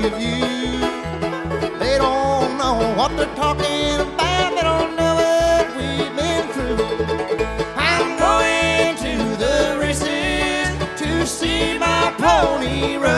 of you. They don't know what they're talking about. They don't know what we've been through. I'm going to the races to see my pony run.